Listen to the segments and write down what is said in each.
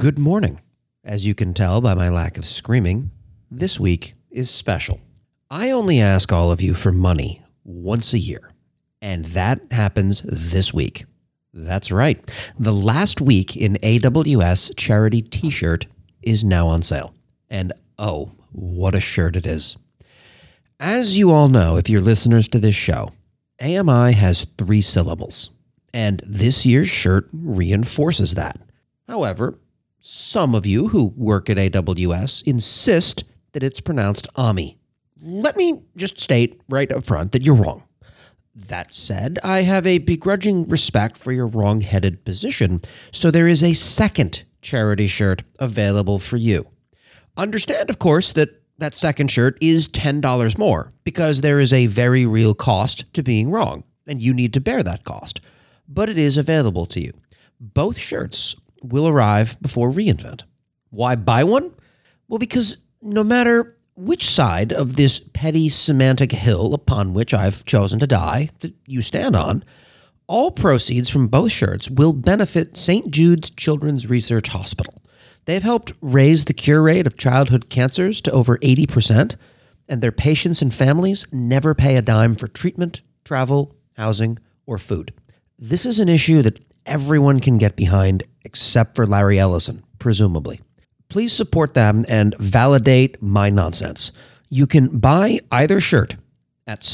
Good morning. As you can tell by my lack of screaming, this week is special. I only ask all of you for money once a year, and that happens this week. That's right. The last week in AWS charity t-shirt is now on sale. And oh, what a shirt it is. As you all know, if you're listeners to this show, AMI has 3 syllables, and this year's shirt reinforces that. However, some of you who work at AWS insist that it's pronounced AMI. Let me just state right up front that you're wrong. That said, I have a begrudging respect for your wrong-headed position, so there is a second charity shirt available for you. Understand, of course, that second shirt is $10 more, because there is a very real cost to being wrong, and you need to bear that cost. But it is available to you. Both shirts will arrive before reInvent. Why buy one? Well, because no matter which side of this petty semantic hill upon which I've chosen to die that you stand on, all proceeds from both shirts will benefit St. Jude's Children's Research Hospital. They've helped raise the cure rate of childhood cancers to over 80%, and their patients and families never pay a dime for treatment, travel, housing, or food. This is an issue that everyone can get behind except for Larry Ellison, presumably. Please support them and validate my nonsense. You can buy either shirt at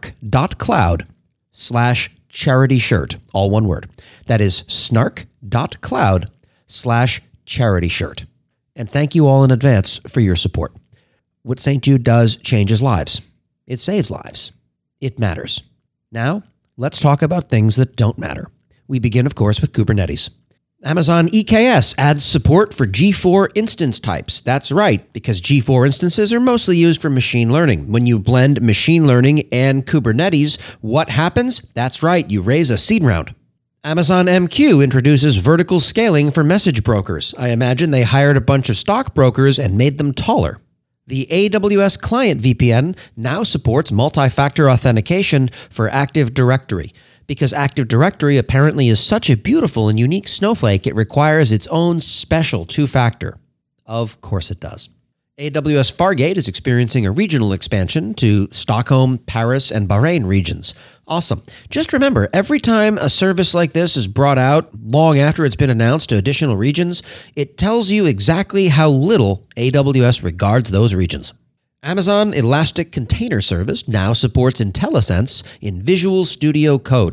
snark.cloud/charity shirt, all one word. That is snark.cloud/charity shirt. And thank you all in advance for your support. What St. Jude does changes lives. It saves lives. It matters. Now, let's talk about things that don't matter. We begin, of course, with Kubernetes. Amazon EKS adds support for G4 instance types. That's right, because G4 instances are mostly used for machine learning. When you blend machine learning and Kubernetes, what happens? That's right, you raise a seed round. Amazon MQ introduces vertical scaling for message brokers. I imagine they hired a bunch of stockbrokers and made them taller. The AWS Client VPN now supports multi-factor authentication for Active Directory. Because Active Directory apparently is such a beautiful and unique snowflake, it requires its own special 2-factor. Of course it does. AWS Fargate is experiencing a regional expansion to Stockholm, Paris, and Bahrain regions. Awesome. Just remember, every time a service like this is brought out, long after it's been announced to additional regions, it tells you exactly how little AWS regards those regions. Amazon Elastic Container Service now supports IntelliSense in Visual Studio Code.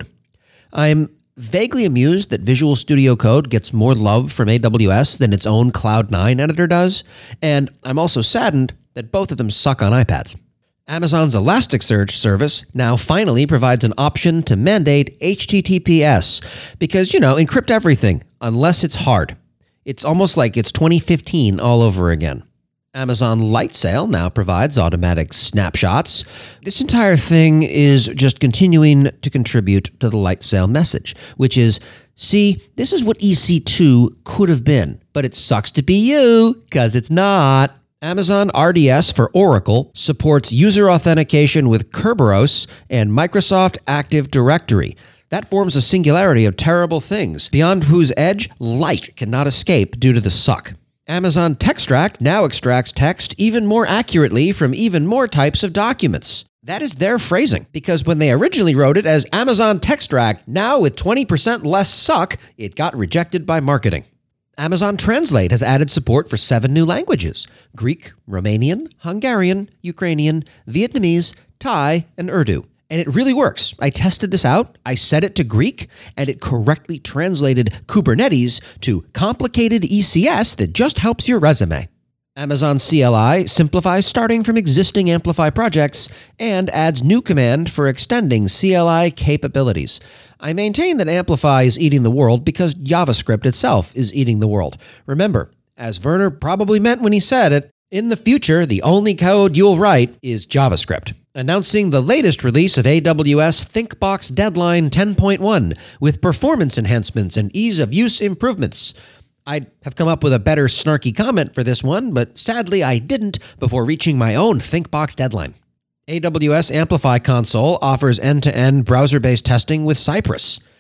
I'm vaguely amused that Visual Studio Code gets more love from AWS than its own Cloud9 editor does, and I'm also saddened that both of them suck on iPads. Amazon's Elasticsearch service now finally provides an option to mandate HTTPS because, encrypt everything unless it's hard. It's almost like it's 2015 all over again. Amazon Lightsail now provides automatic snapshots. This entire thing is just continuing to contribute to the Lightsail message, which is, see, this is what EC2 could have been, but it sucks to be you, because it's not. Amazon RDS for Oracle supports user authentication with Kerberos and Microsoft Active Directory. That forms a singularity of terrible things, beyond whose edge light cannot escape due to the suck. Amazon Textract now extracts text even more accurately from even more types of documents. That is their phrasing, because when they originally wrote it as Amazon Textract, now with 20% less suck, it got rejected by marketing. Amazon Translate has added support for 7 new languages: Greek, Romanian, Hungarian, Ukrainian, Vietnamese, Thai, and Urdu. And it really works. I tested this out. I set it to Greek, and it correctly translated Kubernetes to complicated ECS that just helps your resume. Amazon CLI simplifies starting from existing Amplify projects and adds new command for extending CLI capabilities. I maintain that Amplify is eating the world because JavaScript itself is eating the world. Remember, as Werner probably meant when he said it, in the future, the only code you'll write is JavaScript. Announcing the latest release of AWS ThinkBox Deadline 10.1 with performance enhancements and ease of use improvements. I'd have come up with a better snarky comment for this one, but sadly I didn't before reaching my own ThinkBox deadline. AWS Amplify console offers end-to-end browser-based testing with Cypress.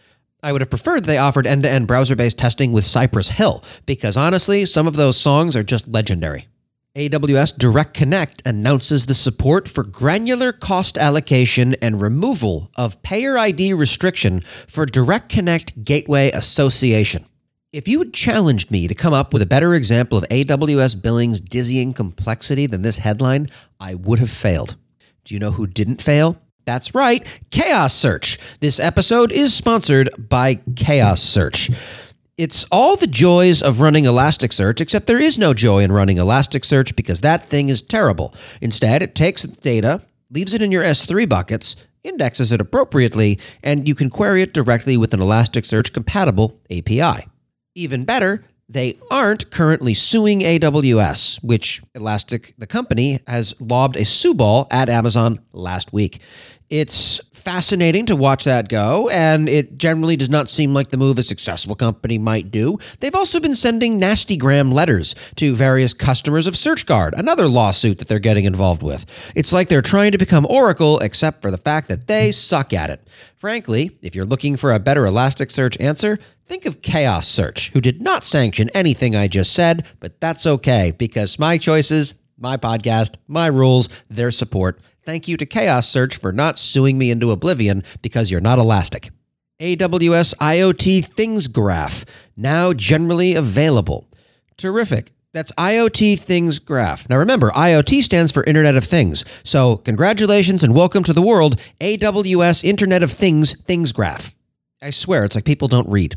I would have preferred they offered end-to-end browser-based testing with Cypress Hill, because honestly, some of those songs are just legendary. AWS Direct Connect announces the support for granular cost allocation and removal of payer ID restriction for Direct Connect Gateway Association. If you had challenged me to come up with a better example of AWS billing's dizzying complexity than this headline, I would have failed. Do you know who didn't fail? That's right, Chaos Search. This episode is sponsored by Chaos Search. It's all the joys of running Elasticsearch, except there is no joy in running Elasticsearch because that thing is terrible. Instead, it takes the data, leaves it in your S3 buckets, indexes it appropriately, and you can query it directly with an Elasticsearch-compatible API. Even better, they aren't currently suing AWS, which Elastic, the company, has lobbed a sue ball at Amazon last week. It's fascinating to watch that go, and it generally does not seem like the move a successful company might do. They've also been sending nastygram letters to various customers of SearchGuard, another lawsuit that they're getting involved with. It's like they're trying to become Oracle, except for the fact that they suck at it. Frankly, if you're looking for a better Elasticsearch answer, think of Chaos Search, who did not sanction anything I just said, but that's okay, because my choices, my podcast, my rules, their support. Thank you to Chaos Search for not suing me into oblivion because you're not Elastic. AWS IoT Things Graph, now generally available. Terrific. That's IoT Things Graph. Now remember, IoT stands for Internet of Things. So congratulations and welcome to the world, AWS Internet of Things Things Graph. I swear, it's like people don't read.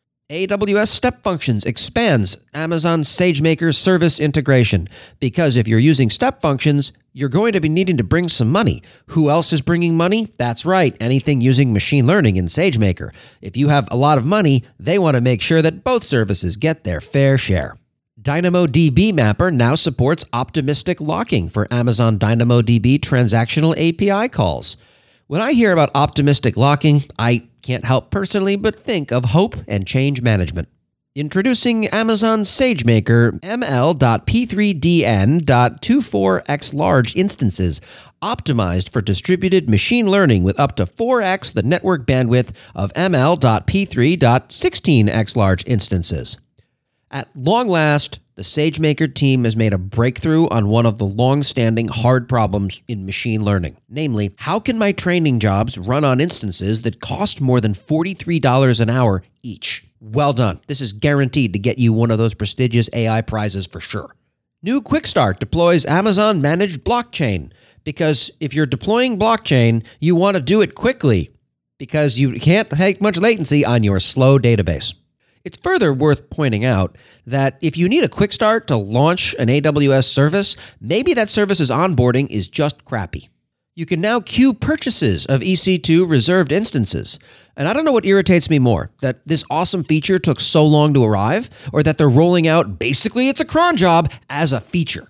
AWS Step Functions expands Amazon SageMaker service integration, because if you're using Step Functions, you're going to be needing to bring some money. Who else is bringing money? That's right, anything using machine learning in SageMaker. If you have a lot of money, they want to make sure that both services get their fair share. DynamoDB Mapper now supports optimistic locking for Amazon DynamoDB transactional API calls. When I hear about optimistic locking, I can't help personally but think of hope and change management. Introducing Amazon SageMaker ML.P3DN.24x large instances, optimized for distributed machine learning with up to 4x the network bandwidth of ML.P3.16x large instances. At long last, the SageMaker team has made a breakthrough on one of the long-standing hard problems in machine learning. Namely, how can my training jobs run on instances that cost more than $43 an hour each? Well done. This is guaranteed to get you one of those prestigious AI prizes for sure. New Quickstart deploys Amazon Managed Blockchain, because if you're deploying blockchain, you want to do it quickly, because you can't take much latency on your slow database. It's further worth pointing out that if you need a quick start to launch an AWS service, maybe that service's onboarding is just crappy. You can now queue purchases of EC2 reserved instances. And I don't know what irritates me more, that this awesome feature took so long to arrive, or that they're rolling out basically it's a cron job as a feature.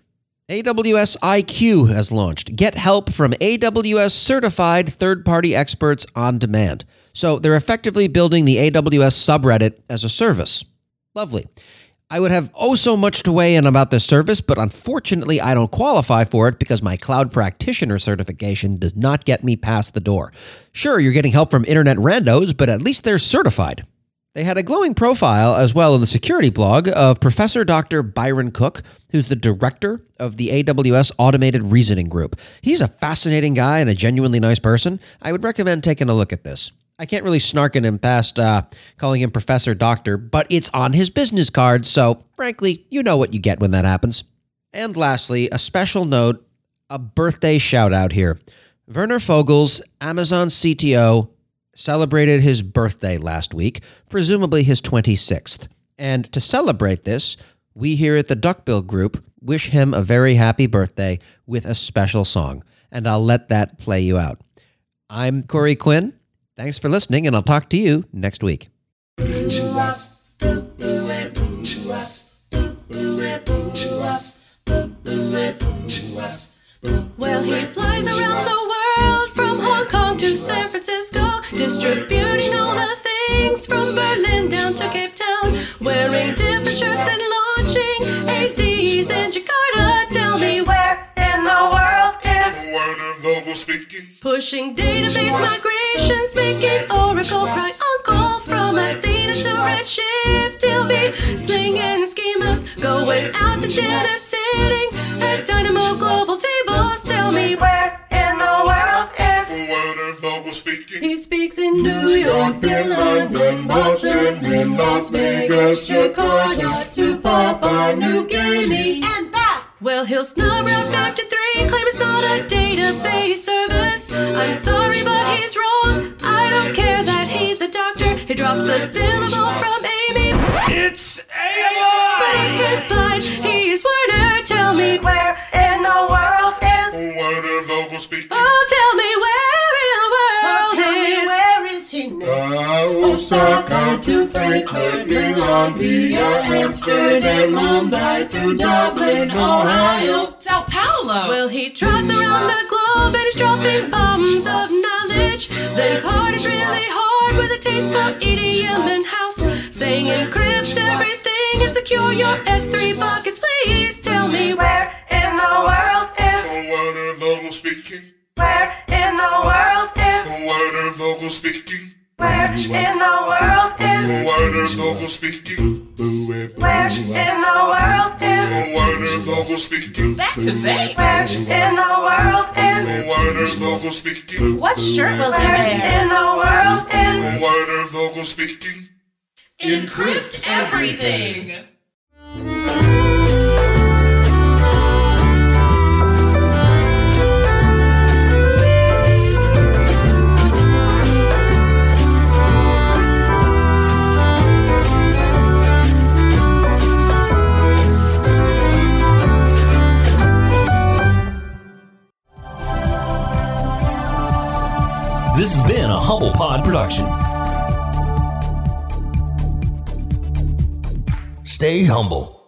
AWS IQ has launched. Get help from AWS certified third-party experts on demand. So they're effectively building the AWS subreddit as a service. Lovely. I would have so much to weigh in about this service, but unfortunately I don't qualify for it because my cloud practitioner certification does not get me past the door. Sure, you're getting help from internet randos, but at least they're certified. They had a glowing profile as well in the security blog of Professor Dr. Byron Cook, who's the director of the AWS Automated Reasoning Group. He's a fascinating guy and a genuinely nice person. I would recommend taking a look at this. I can't really snark at him past calling him Professor Doctor, but it's on his business card, so frankly, you know what you get when that happens. And lastly, a special note, a birthday shout out here. Werner Vogels, Amazon CTO, celebrated his birthday last week, presumably his 26th. And to celebrate this, we here at the Duckbill Group wish him a very happy birthday with a special song. And I'll let that play you out. I'm Corey Quinn. Thanks for listening, and I'll talk to you next week. Well, he flies around the world from Hong Kong to San Francisco, distributing all the things from Berlin down to Cape Town, wearing different shirts and launching AZs in Jakarta. Tell me where in the world is Werner Vogel speaking? pushing database migrations, making Oracle cry uncle from from Athena to Redshift. He'll be slinging schemas, going out to dinner, sitting at Dynamo Global tables. Tell me where in the world is Werner Vogel speaking? he speaks in New York, then London, Boston, then Las Vegas, Chicago, to Papua New Guinea, and back. Well, he'll snub Route 53, claim it's not a database service. I'm sorry, but he's wrong. I don't care that he's a doctor. He drops a syllable from Amy. It's AMI! But inside, he's Werner. Tell me where in the world is Werner Vogel speaking? Oh, tell me where in the world is where is he next? Osaka to Frankfurt, Milan via Amsterdam, Mumbai to Dublin, Ohio, Sao Paulo. Well, he trots around the globe and he's dropping bombs of knowledge. Then parties really hard with a taste for EDM and house. Saying encrypt everything and secure your S3 buckets. Please tell me where in the world is Werner Vogel speaking? where in the world is Werner Vogel speaking? where in the world is Werner Vogel speaking? where in the world is Werner Vogel speaking? Back to Vegas. where in the world is Werner Vogel speaking? What shirt will he where wear? in the world is Werner Vogel speaking? Encrypt everything. This has been a Humble Pod production. Stay humble.